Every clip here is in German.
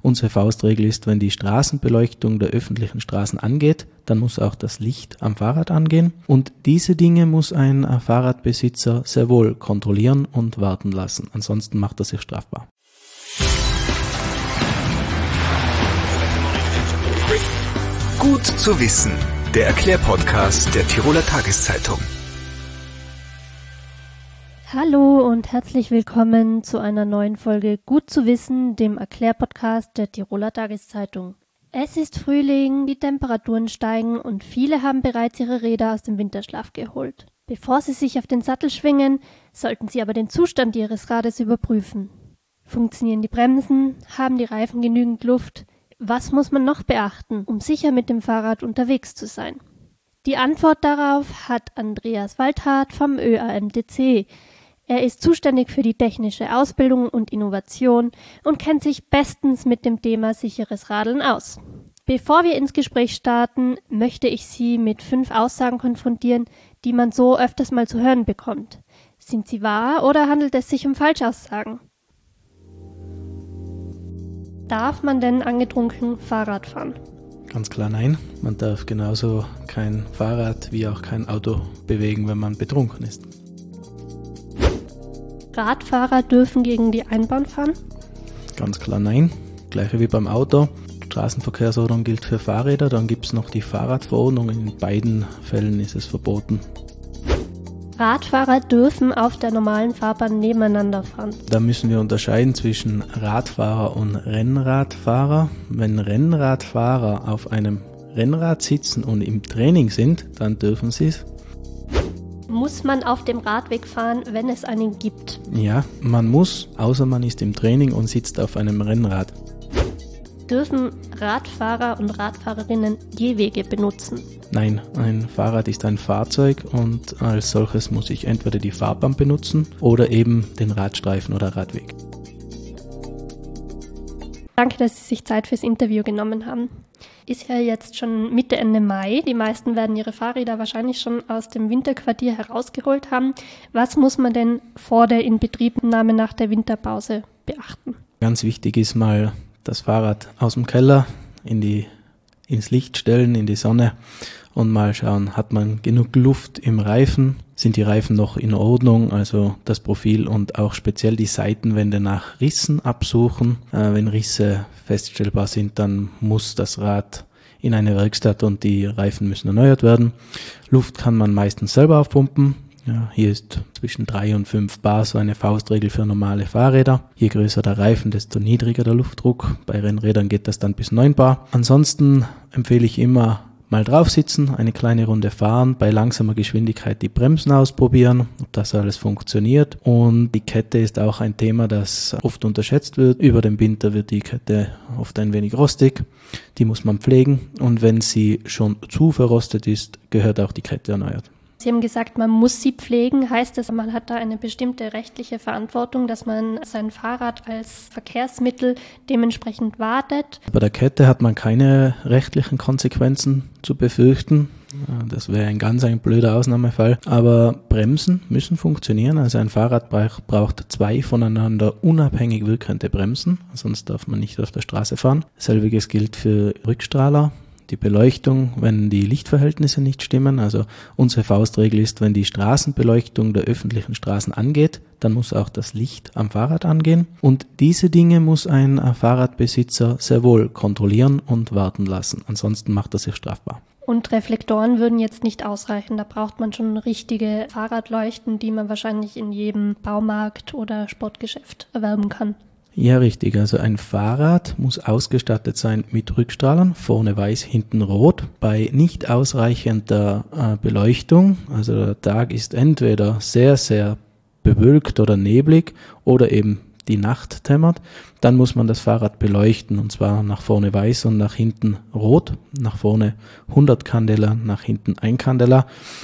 Unsere Faustregel ist, wenn die Straßenbeleuchtung der öffentlichen Straßen angeht, dann muss auch das Licht am Fahrrad angehen. Und diese Dinge muss ein Fahrradbesitzer sehr wohl kontrollieren und warten lassen. Ansonsten macht er sich strafbar. Gut zu wissen. Der Erklärpodcast der Tiroler Tageszeitung. Hallo und herzlich willkommen zu einer neuen Folge Gut zu wissen, dem Erklärpodcast der Tiroler Tageszeitung. Es ist Frühling, die Temperaturen steigen und viele haben bereits ihre Räder aus dem Winterschlaf geholt. Bevor sie sich auf den Sattel schwingen, sollten sie aber den Zustand ihres Rades überprüfen. Funktionieren die Bremsen? Haben die Reifen genügend Luft? Was muss man noch beachten, um sicher mit dem Fahrrad unterwegs zu sein? Die Antwort darauf hat Andreas Waldhardt vom ÖAMTC. Er ist zuständig für die technische Ausbildung und Innovation und kennt sich bestens mit dem Thema sicheres Radeln aus. Bevor wir ins Gespräch starten, möchte ich Sie mit 5 Aussagen konfrontieren, die man so öfters mal zu hören bekommt. Sind sie wahr oder handelt es sich um Falschaussagen? Darf man denn angetrunken Fahrrad fahren? Ganz klar nein. Man darf genauso kein Fahrrad wie auch kein Auto bewegen, wenn man betrunken ist. Radfahrer dürfen gegen die Einbahn fahren? Ganz klar nein. Gleiche wie beim Auto. Straßenverkehrsordnung gilt für Fahrräder, dann gibt es noch die Fahrradverordnung. In beiden Fällen ist es verboten. Radfahrer dürfen auf der normalen Fahrbahn nebeneinander fahren. Da müssen wir unterscheiden zwischen Radfahrer und Rennradfahrer. Wenn Rennradfahrer auf einem Rennrad sitzen und im Training sind, dann dürfen sie es. Muss man auf dem Radweg fahren, wenn es einen gibt? Ja, man muss, außer man ist im Training und sitzt auf einem Rennrad. Dürfen Radfahrer und Radfahrerinnen Gehwege benutzen? Nein, ein Fahrrad ist ein Fahrzeug und als solches muss ich entweder die Fahrbahn benutzen oder eben den Radstreifen oder Radweg. Danke, dass Sie sich Zeit fürs Interview genommen haben. Ist ja jetzt schon Mitte, Ende Mai. Die meisten werden ihre Fahrräder wahrscheinlich schon aus dem Winterquartier herausgeholt haben. Was muss man denn vor der Inbetriebnahme nach der Winterpause beachten? Ganz wichtig ist mal das Fahrrad aus dem Keller ins Licht stellen, in die Sonne und mal schauen, hat man genug Luft im Reifen? Sind die Reifen noch in Ordnung? Also das Profil und auch speziell die Seitenwände nach Rissen absuchen. Wenn Risse feststellbar sind, dann muss das Rad in eine Werkstatt und die Reifen müssen erneuert werden. Luft kann man meistens selber aufpumpen. Ja, hier ist zwischen 3 und 5 Bar so eine Faustregel für normale Fahrräder. Je größer der Reifen, desto niedriger der Luftdruck. Bei Rennrädern geht das dann bis 9 Bar. Ansonsten empfehle ich immer mal drauf sitzen, eine kleine Runde fahren, bei langsamer Geschwindigkeit die Bremsen ausprobieren, ob das alles funktioniert. Und die Kette ist auch ein Thema, das oft unterschätzt wird. Über den Winter wird die Kette oft ein wenig rostig. Die muss man pflegen und wenn sie schon zu verrostet ist, gehört auch die Kette erneuert. Sie haben gesagt, man muss sie pflegen. Heißt das, man hat da eine bestimmte rechtliche Verantwortung, dass man sein Fahrrad als Verkehrsmittel dementsprechend wartet? Bei der Kette hat man keine rechtlichen Konsequenzen zu befürchten. Das wäre ein blöder Ausnahmefall. Aber Bremsen müssen funktionieren. Also ein Fahrrad braucht 2 voneinander unabhängig wirkende Bremsen. Sonst darf man nicht auf der Straße fahren. Selbiges gilt für Rückstrahler. Die Beleuchtung, wenn die Lichtverhältnisse nicht stimmen. Also unsere Faustregel ist, wenn die Straßenbeleuchtung der öffentlichen Straßen angeht, dann muss auch das Licht am Fahrrad angehen. Und diese Dinge muss ein Fahrradbesitzer sehr wohl kontrollieren und warten lassen. Ansonsten macht er sich strafbar. Und Reflektoren würden jetzt nicht ausreichen. Da braucht man schon richtige Fahrradleuchten, die man wahrscheinlich in jedem Baumarkt oder Sportgeschäft erwerben kann. Ja, richtig. Also ein Fahrrad muss ausgestattet sein mit Rückstrahlern, vorne weiß, hinten rot. Bei nicht ausreichender Beleuchtung, also der Tag ist entweder sehr, sehr bewölkt oder neblig oder eben die Nacht dämmert, dann muss man das Fahrrad beleuchten und zwar nach vorne weiß und nach hinten rot. Nach vorne 100 Candela, nach hinten 1 Candela.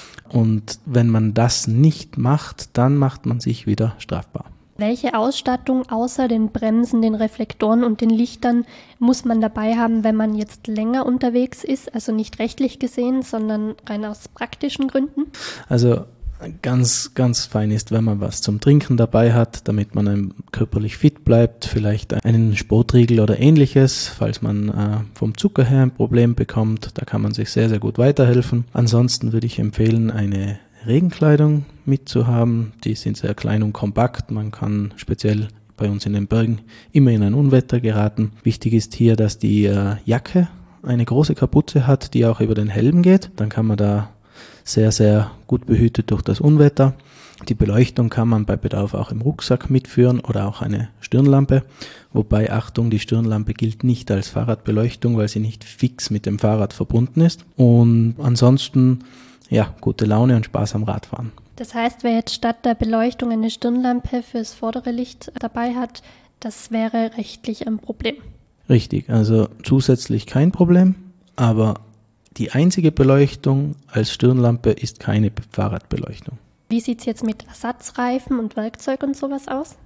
Und wenn man das nicht macht, dann macht man sich wieder strafbar. Welche Ausstattung außer den Bremsen, den Reflektoren und den Lichtern muss man dabei haben, wenn man jetzt länger unterwegs ist? Also nicht rechtlich gesehen, sondern rein aus praktischen Gründen? Also ganz, ganz fein ist, wenn man was zum Trinken dabei hat, damit man körperlich fit bleibt, vielleicht einen Sportriegel oder ähnliches, falls man vom Zucker her ein Problem bekommt, da kann man sich sehr, sehr gut weiterhelfen. Ansonsten würde ich empfehlen, eine Regenkleidung mitzuhaben, die sind sehr klein und kompakt, man kann speziell bei uns in den Bergen immer in ein Unwetter geraten. Wichtig ist hier, dass die Jacke eine große Kapuze hat, die auch über den Helm geht, dann kann man da sehr, sehr gut behütet durch das Unwetter. Die Beleuchtung kann man bei Bedarf auch im Rucksack mitführen oder auch eine Stirnlampe. Wobei, Achtung, die Stirnlampe gilt nicht als Fahrradbeleuchtung, weil sie nicht fix mit dem Fahrrad verbunden ist. Und ansonsten, ja, gute Laune und Spaß am Radfahren. Das heißt, wer jetzt statt der Beleuchtung eine Stirnlampe fürs vordere Licht dabei hat, das wäre rechtlich ein Problem. Richtig, also zusätzlich kein Problem, aber die einzige Beleuchtung als Stirnlampe ist keine Fahrradbeleuchtung. Wie sieht es jetzt mit Ersatzreifen und Werkzeug und sowas aus?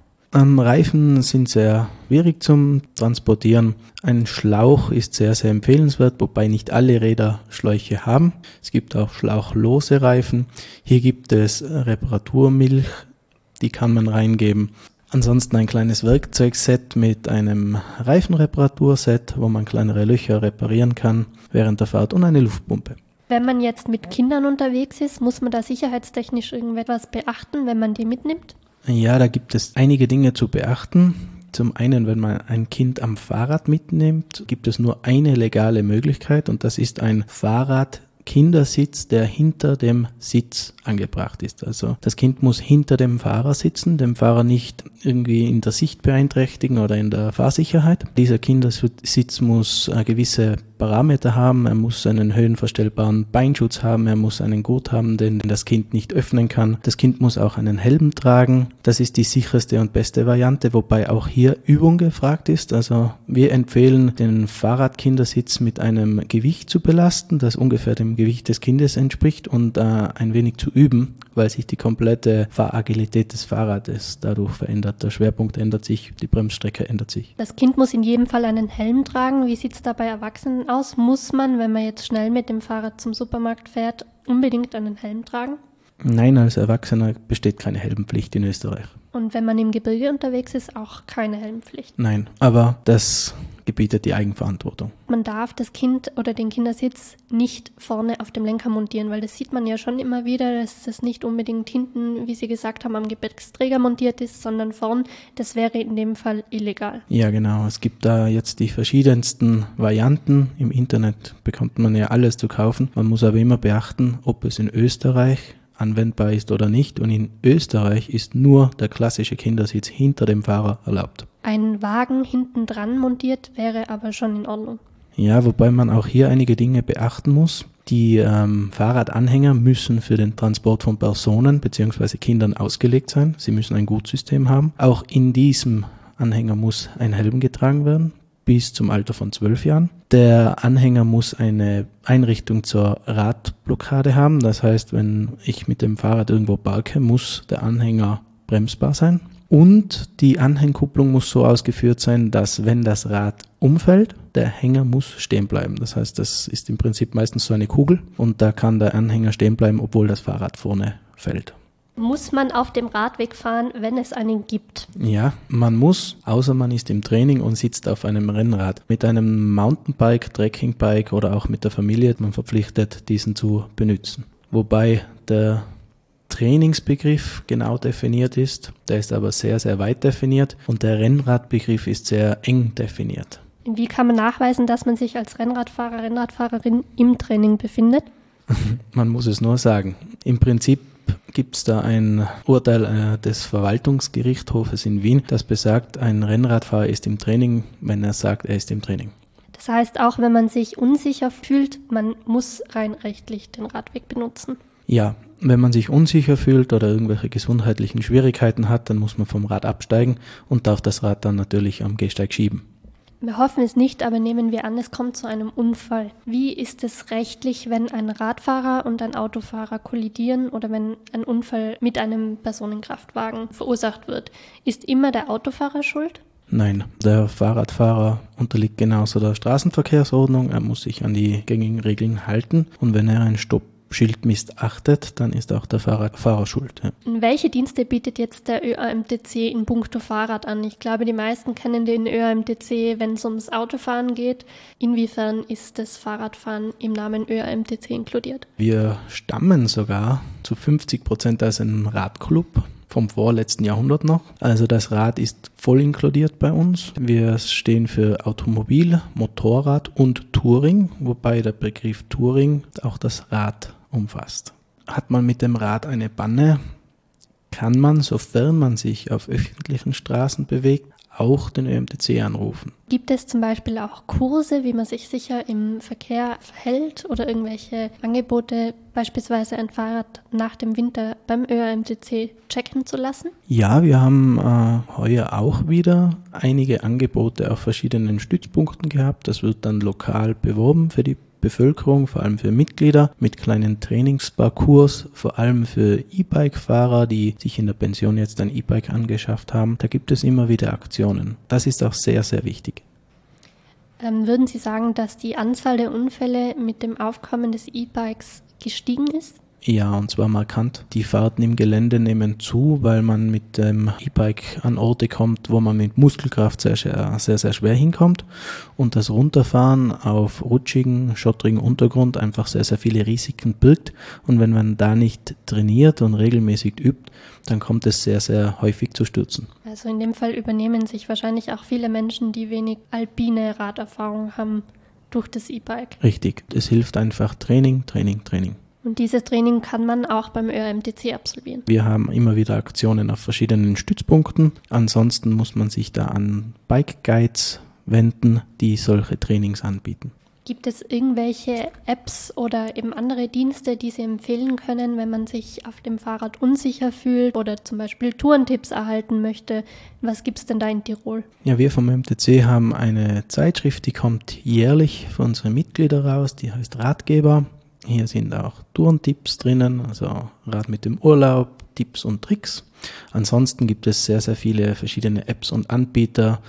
Reifen sind sehr schwierig zum Transportieren. Ein Schlauch ist sehr, sehr empfehlenswert, wobei nicht alle Räder Schläuche haben. Es gibt auch schlauchlose Reifen. Hier gibt es Reparaturmilch, die kann man reingeben. Ansonsten ein kleines Werkzeugset mit einem Reifenreparaturset, wo man kleinere Löcher reparieren kann während der Fahrt und eine Luftpumpe. Wenn man jetzt mit Kindern unterwegs ist, muss man da sicherheitstechnisch irgendetwas beachten, wenn man die mitnimmt? Ja, da gibt es einige Dinge zu beachten. Zum einen, wenn man ein Kind am Fahrrad mitnimmt, gibt es nur eine legale Möglichkeit und das ist ein Fahrradkindersitz, der hinter dem Sitz angebracht ist. Also das Kind muss hinter dem Fahrer sitzen, dem Fahrer nicht irgendwie in der Sicht beeinträchtigen oder in der Fahrsicherheit. Dieser Kindersitz muss gewisse Parameter haben, er muss einen höhenverstellbaren Beinschutz haben, er muss einen Gurt haben, den das Kind nicht öffnen kann. Das Kind muss auch einen Helm tragen. Das ist die sicherste und beste Variante, wobei auch hier Übung gefragt ist. Also wir empfehlen, den Fahrradkindersitz mit einem Gewicht zu belasten, das ungefähr dem Gewicht des Kindes entspricht und ein wenig zu üben, weil sich die komplette Fahragilität des Fahrrades dadurch verändert. Der Schwerpunkt ändert sich, die Bremsstrecke ändert sich. Das Kind muss in jedem Fall einen Helm tragen. Wie sieht es da bei Erwachsenen aus? Muss man, wenn man jetzt schnell mit dem Fahrrad zum Supermarkt fährt, unbedingt einen Helm tragen? Nein, als Erwachsener besteht keine Helmpflicht in Österreich. Und wenn man im Gebirge unterwegs ist, auch keine Helmpflicht? Nein, aber das gebietet die Eigenverantwortung. Man darf das Kind oder den Kindersitz nicht vorne auf dem Lenker montieren, weil das sieht man ja schon immer wieder, dass das nicht unbedingt hinten, wie Sie gesagt haben, am Gepäcksträger montiert ist, sondern vorn. Das wäre in dem Fall illegal. Ja, genau. Es gibt da jetzt die verschiedensten Varianten. Im Internet bekommt man ja alles zu kaufen. Man muss aber immer beachten, ob es in Österreich anwendbar ist oder nicht. Und in Österreich ist nur der klassische Kindersitz hinter dem Fahrer erlaubt. Ein Wagen hinten dran montiert wäre aber schon in Ordnung. Ja, wobei man auch hier einige Dinge beachten muss. Die Fahrradanhänger müssen für den Transport von Personen bzw. Kindern ausgelegt sein. Sie müssen ein Gutsystem haben. Auch in diesem Anhänger muss ein Helm getragen werden, bis zum Alter von 12 Jahren. Der Anhänger muss eine Einrichtung zur Radblockade haben. Das heißt, wenn ich mit dem Fahrrad irgendwo parke, muss der Anhänger bremsbar sein. Und die Anhängkupplung muss so ausgeführt sein, dass wenn das Rad umfällt, der Hänger muss stehen bleiben. Das heißt, das ist im Prinzip meistens so eine Kugel und da kann der Anhänger stehen bleiben, obwohl das Fahrrad vorne fällt. Muss man auf dem Radweg fahren, wenn es einen gibt? Ja, man muss, außer man ist im Training und sitzt auf einem Rennrad. Mit einem Mountainbike, Trekkingbike oder auch mit der Familie ist man verpflichtet, diesen zu benutzen. Wobei der Trainingsbegriff genau definiert ist, der ist aber sehr, sehr weit definiert und der Rennradbegriff ist sehr eng definiert. Wie kann man nachweisen, dass man sich als Rennradfahrer, Rennradfahrerin im Training befindet? Man muss es nur sagen. Im Prinzip gibt es da ein Urteil des Verwaltungsgerichtshofes in Wien, das besagt, ein Rennradfahrer ist im Training, wenn er sagt, er ist im Training. Das heißt, auch wenn man sich unsicher fühlt, man muss rein rechtlich den Radweg benutzen? Ja, wenn man sich unsicher fühlt oder irgendwelche gesundheitlichen Schwierigkeiten hat, dann muss man vom Rad absteigen und darf das Rad dann natürlich am Gehsteig schieben. Wir hoffen es nicht, aber nehmen wir an, es kommt zu einem Unfall. Wie ist es rechtlich, wenn ein Radfahrer und ein Autofahrer kollidieren oder wenn ein Unfall mit einem Personenkraftwagen verursacht wird? Ist immer der Autofahrer schuld? Nein, der Fahrradfahrer unterliegt genauso der Straßenverkehrsordnung. Er muss sich an die gängigen Regeln halten und wenn er einen Stopp Schild missachtet, dann ist auch der Fahrer schuld. Ja. Welche Dienste bietet jetzt der ÖAMTC in puncto Fahrrad an? Ich glaube, die meisten kennen den ÖAMTC, wenn es ums Autofahren geht. Inwiefern ist das Fahrradfahren im Namen ÖAMTC inkludiert? Wir stammen sogar zu 50% aus einem Radclub vom vorletzten Jahrhundert noch. Also das Rad ist voll inkludiert bei uns. Wir stehen für Automobil, Motorrad und Touring, wobei der Begriff Touring auch das Rad umfasst. Hat man mit dem Rad eine Panne, kann man, sofern man sich auf öffentlichen Straßen bewegt, auch den ÖAMTC anrufen. Gibt es zum Beispiel auch Kurse, wie man sich sicher im Verkehr verhält oder irgendwelche Angebote, beispielsweise ein Fahrrad nach dem Winter beim ÖAMTC checken zu lassen? Ja, wir haben heuer auch wieder einige Angebote auf verschiedenen Stützpunkten gehabt. Das wird dann lokal beworben für die Bevölkerung, vor allem für Mitglieder, mit kleinen Trainingsparcours, vor allem für E-Bike-Fahrer, die sich in der Pension jetzt ein E-Bike angeschafft haben. Da gibt es immer wieder Aktionen. Das ist auch sehr, sehr wichtig. Würden Sie sagen, dass die Anzahl der Unfälle mit dem Aufkommen des E-Bikes gestiegen ist? Ja, und zwar markant. Die Fahrten im Gelände nehmen zu, weil man mit dem E-Bike an Orte kommt, wo man mit Muskelkraft sehr, sehr schwer hinkommt und das Runterfahren auf rutschigen, schottrigen Untergrund einfach sehr, sehr viele Risiken birgt. Und wenn man da nicht trainiert und regelmäßig übt, dann kommt es sehr, sehr häufig zu Stürzen. Also in dem Fall übernehmen sich wahrscheinlich auch viele Menschen, die wenig alpine Raderfahrung haben, durch das E-Bike. Richtig, es hilft einfach Training. Und dieses Training kann man auch beim ÖAMTC absolvieren. Wir haben immer wieder Aktionen auf verschiedenen Stützpunkten. Ansonsten muss man sich da an Bike Guides wenden, die solche Trainings anbieten. Gibt es irgendwelche Apps oder eben andere Dienste, die Sie empfehlen können, wenn man sich auf dem Fahrrad unsicher fühlt oder zum Beispiel Tourentipps erhalten möchte? Was gibt es denn da in Tirol? Ja, wir vom ÖAMTC haben eine Zeitschrift, die kommt jährlich für unsere Mitglieder raus, die heißt Ratgeber. Hier sind auch Tourentipps drinnen, also Rad mit dem Urlaub, Tipps und Tricks. Ansonsten gibt es sehr, sehr viele verschiedene Apps und Anbieter,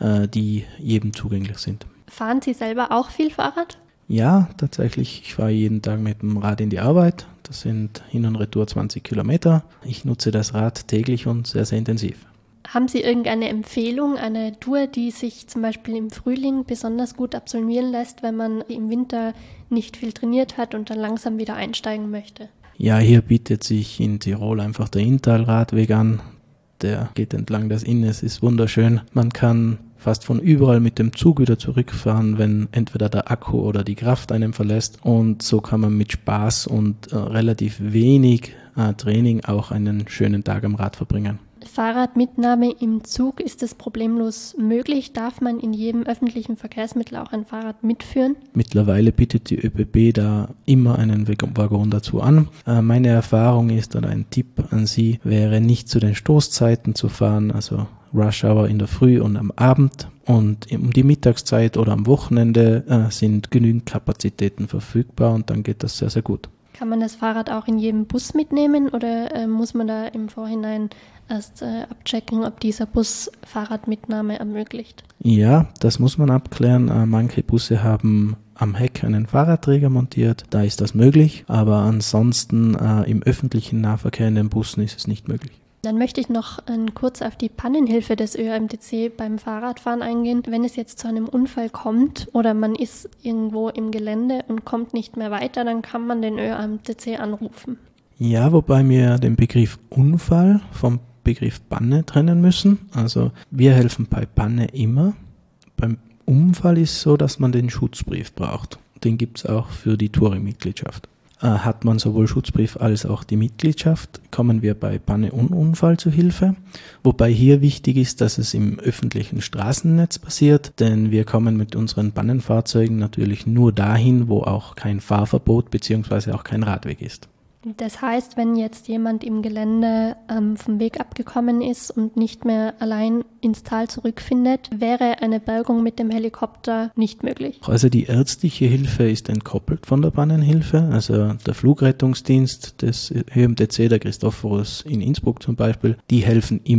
die jedem zugänglich sind. Fahren Sie selber auch viel Fahrrad? Ja, tatsächlich. Ich fahre jeden Tag mit dem Rad in die Arbeit. Das sind Hin- und Retour 20 Kilometer. Ich nutze das Rad täglich und sehr, sehr intensiv. Haben Sie irgendeine Empfehlung, eine Tour, die sich zum Beispiel im Frühling besonders gut absolvieren lässt, wenn man im Winter nicht viel trainiert hat und dann langsam wieder einsteigen möchte? Ja, hier bietet sich in Tirol einfach der Inntal-Radweg an. Der geht entlang des Inn, es ist wunderschön. Man kann fast von überall mit dem Zug wieder zurückfahren, wenn entweder der Akku oder die Kraft einem verlässt. Und so kann man mit Spaß und relativ wenig Training auch einen schönen Tag am Rad verbringen. Fahrradmitnahme im Zug, ist es problemlos möglich? Darf man in jedem öffentlichen Verkehrsmittel auch ein Fahrrad mitführen? Mittlerweile bietet die ÖBB da immer einen Waggon dazu an. Meine Erfahrung ist, oder ein Tipp an Sie wäre, nicht zu den Stoßzeiten zu fahren, also Rush Hour in der Früh und am Abend. Und um die Mittagszeit oder am Wochenende sind genügend Kapazitäten verfügbar und dann geht das sehr, sehr gut. Kann man das Fahrrad auch in jedem Bus mitnehmen oder muss man da im Vorhinein erst abchecken, ob dieser Bus Fahrradmitnahme ermöglicht? Ja, das muss man abklären. Manche Busse haben am Heck einen Fahrradträger montiert, da ist das möglich, aber ansonsten im öffentlichen Nahverkehr in den Bussen ist es nicht möglich. Dann möchte ich noch kurz auf die Pannenhilfe des ÖAMTC beim Fahrradfahren eingehen. Wenn es jetzt zu einem Unfall kommt oder man ist irgendwo im Gelände und kommt nicht mehr weiter, dann kann man den ÖAMTC anrufen. Ja, wobei wir den Begriff Unfall vom Begriff Panne trennen müssen. Also wir helfen bei Panne immer. Beim Unfall ist es so, dass man den Schutzbrief braucht. Den gibt es auch für die Touring-Mitgliedschaft. Hat man sowohl Schutzbrief als auch die Mitgliedschaft, kommen wir bei Panne und Unfall zu Hilfe. Wobei hier wichtig ist, dass es im öffentlichen Straßennetz passiert, denn wir kommen mit unseren Pannenfahrzeugen natürlich nur dahin, wo auch kein Fahrverbot bzw. auch kein Radweg ist. Das heißt, wenn jetzt jemand im Gelände vom Weg abgekommen ist und nicht mehr allein ins Tal zurückfindet, wäre eine Bergung mit dem Helikopter nicht möglich. Also die ärztliche Hilfe ist entkoppelt von der Pannenhilfe. Also der Flugrettungsdienst des ÖAMTC, der Christophorus in Innsbruck zum Beispiel, die helfen immer.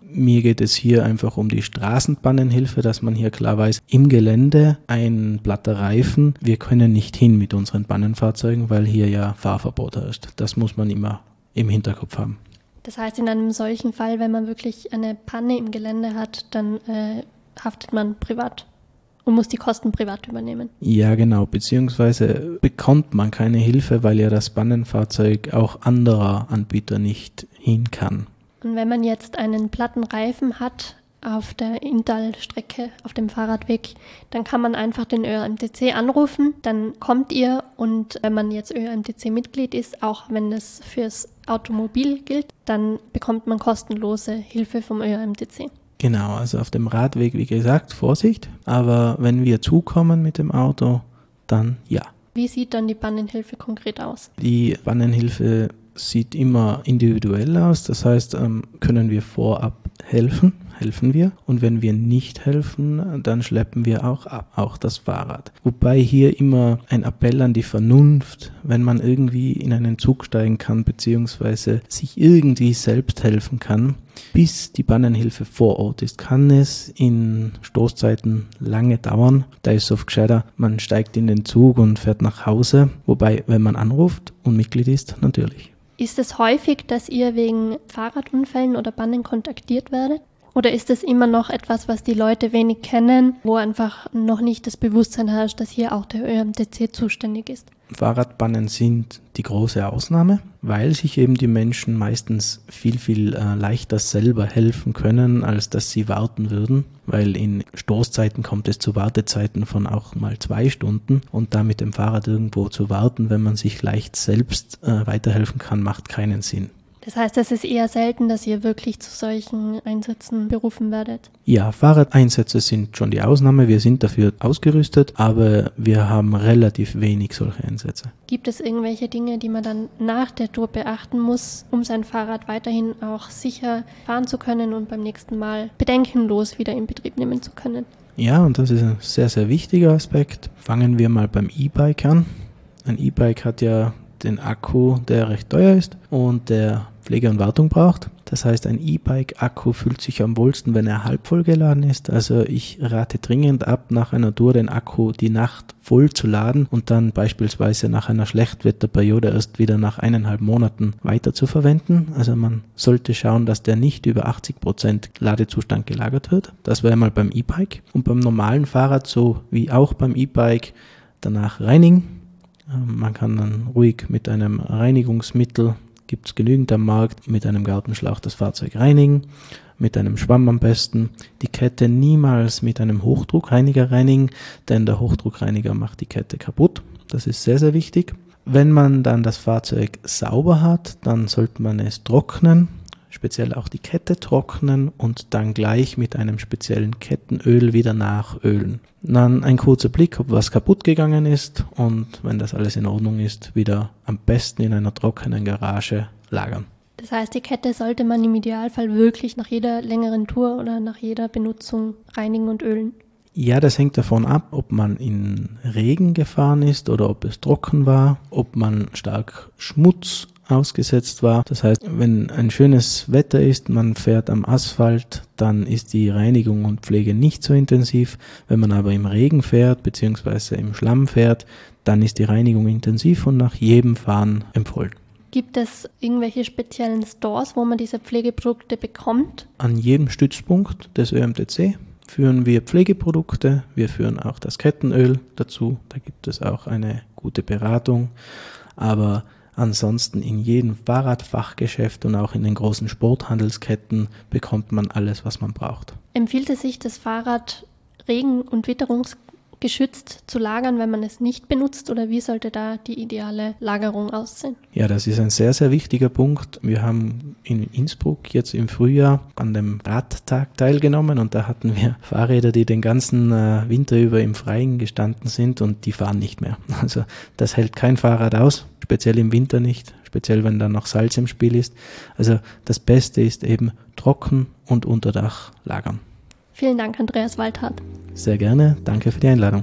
Mir geht es hier einfach um die Straßenbannenhilfe, dass man hier klar weiß, im Gelände ein platter Reifen, wir können nicht hin mit unseren Bannenfahrzeugen, weil hier ja Fahrverbot herrscht. Das muss man immer im Hinterkopf haben. Das heißt, in einem solchen Fall, wenn man wirklich eine Panne im Gelände hat, dann haftet man privat und muss die Kosten privat übernehmen. Ja, genau, beziehungsweise bekommt man keine Hilfe, weil ja das Bannenfahrzeug auch anderer Anbieter nicht hin kann. Und wenn man jetzt einen platten Reifen hat auf der Inntal-Strecke, auf dem Fahrradweg, dann kann man einfach den ÖAMTC anrufen, dann kommt ihr und wenn man jetzt ÖAMTC-Mitglied ist, auch wenn das fürs Automobil gilt, dann bekommt man kostenlose Hilfe vom ÖAMTC. Genau, also auf dem Radweg, wie gesagt, Vorsicht, aber wenn wir zukommen mit dem Auto, dann ja. Wie sieht dann die Bannenhilfe konkret aus? Die Bannenhilfe sieht immer individuell aus, das heißt, können wir vorab helfen wir. Und wenn wir nicht helfen, dann schleppen wir auch ab, auch das Fahrrad. Wobei hier immer ein Appell an die Vernunft, wenn man irgendwie in einen Zug steigen kann, beziehungsweise sich irgendwie selbst helfen kann, bis die Bannenhilfe vor Ort ist, kann es in Stoßzeiten lange dauern. Da ist es oft gescheiter, man steigt in den Zug und fährt nach Hause. Wobei, wenn man anruft und Mitglied ist, natürlich. Ist es häufig, dass ihr wegen Fahrradunfällen oder Bannen kontaktiert werdet? Oder ist es immer noch etwas, was die Leute wenig kennen, wo einfach noch nicht das Bewusstsein herrscht, dass hier auch der ÖAMTC zuständig ist? Fahrradbannen sind die große Ausnahme, weil sich eben die Menschen meistens viel leichter selber helfen können, als dass sie warten würden, weil in Stoßzeiten kommt es zu Wartezeiten von auch mal 2 Stunden und da mit dem Fahrrad irgendwo zu warten, wenn man sich leicht selbst weiterhelfen kann, macht keinen Sinn. Das heißt, es ist eher selten, dass ihr wirklich zu solchen Einsätzen berufen werdet? Ja, Fahrradeinsätze sind schon die Ausnahme. Wir sind dafür ausgerüstet, aber wir haben relativ wenig solche Einsätze. Gibt es irgendwelche Dinge, die man dann nach der Tour beachten muss, um sein Fahrrad weiterhin auch sicher fahren zu können und beim nächsten Mal bedenkenlos wieder in Betrieb nehmen zu können? Ja, und das ist ein sehr, sehr wichtiger Aspekt. Fangen wir mal beim E-Bike an. Ein E-Bike hat ja den Akku, der recht teuer ist und der Pflege und Wartung braucht. Das heißt, ein E-Bike-Akku fühlt sich am wohlsten, wenn er halb voll geladen ist. Also ich rate dringend ab, nach einer Tour den Akku die Nacht voll zu laden und dann beispielsweise nach einer Schlechtwetterperiode erst wieder nach 1,5 Monaten weiter zu verwenden. Also man sollte schauen, dass der nicht über 80% Ladezustand gelagert wird. Das wäre mal beim E-Bike. Und beim normalen Fahrrad, so wie auch beim E-Bike, danach reinigen. Man kann dann ruhig mit einem Reinigungsmittel, gibt es genügend am Markt, mit einem Gartenschlauch das Fahrzeug reinigen, mit einem Schwamm am besten. Die Kette niemals mit einem Hochdruckreiniger reinigen, denn der Hochdruckreiniger macht die Kette kaputt. Das ist sehr, sehr wichtig. Wenn man dann das Fahrzeug sauber hat, dann sollte man es trocknen, speziell auch die Kette trocknen und dann gleich mit einem speziellen Kettenöl wieder nachölen. Dann ein kurzer Blick, ob was kaputt gegangen ist und wenn das alles in Ordnung ist, wieder am besten in einer trockenen Garage lagern. Das heißt, die Kette sollte man im Idealfall wirklich nach jeder längeren Tour oder nach jeder Benutzung reinigen und ölen? Ja, das hängt davon ab, ob man in Regen gefahren ist oder ob es trocken war, ob man stark Schmutz ausgesetzt war. Das heißt, wenn ein schönes Wetter ist, man fährt am Asphalt, dann ist die Reinigung und Pflege nicht so intensiv. Wenn man aber im Regen fährt bzw. im Schlamm fährt, dann ist die Reinigung intensiv und nach jedem Fahren empfohlen. Gibt es irgendwelche speziellen Stores, wo man diese Pflegeprodukte bekommt? An jedem Stützpunkt des ÖAMTC führen wir Pflegeprodukte, wir führen auch das Kettenöl dazu, da gibt es auch eine gute Beratung, aber ansonsten in jedem Fahrradfachgeschäft und auch in den großen Sporthandelsketten bekommt man alles, was man braucht. Empfiehlt es sich, das Fahrrad regen- und witterungsgeschützt zu lagern, wenn man es nicht benutzt, oder wie sollte da die ideale Lagerung aussehen? Ja, das ist ein sehr, sehr wichtiger Punkt. Wir haben in Innsbruck jetzt im Frühjahr an dem Radtag teilgenommen und da hatten wir Fahrräder, die den ganzen Winter über im Freien gestanden sind und die fahren nicht mehr. Also das hält kein Fahrrad aus, speziell im Winter nicht, speziell wenn dann noch Salz im Spiel ist. Also das Beste ist eben trocken und unter Dach lagern. Vielen Dank, Andreas Waldhardt. Sehr gerne, danke für die Einladung.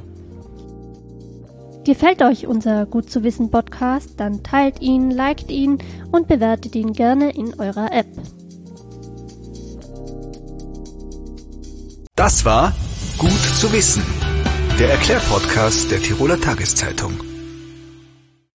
Gefällt euch unser Gut zu wissen Podcast, dann teilt ihn, liked ihn und bewertet ihn gerne in eurer App. Das war Gut zu wissen, der Erklärpodcast der Tiroler Tageszeitung.